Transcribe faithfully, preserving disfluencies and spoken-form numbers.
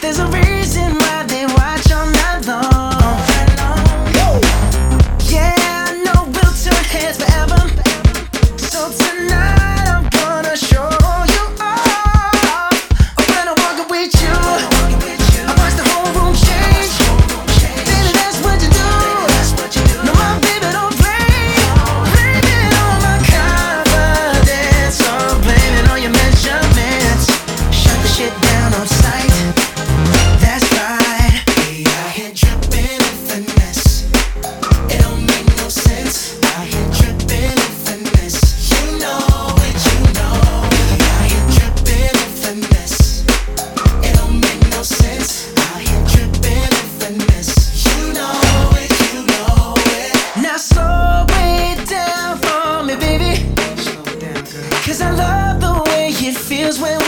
There's a reason why they watch all night long. Yeah, I know we'll turn heads forever. So tonight I'm gonna show you off. When I'm walking with you, I watch the whole room change. Baby, that's what you do. No, my baby don't play. Blame it on my confidence, or blame it on your measurements. Shut the shit down on sight. That's right. We out here dripping in finesse. It don't make no sense. Out here dripping in finesse. You know it, you know. We out here dripping in finesse. It don't make no sense. Out here dripping in finesse. You know it, you know it. Now slow it down for me, baby. Slow it down, girl. 'Cause I love the way it feels when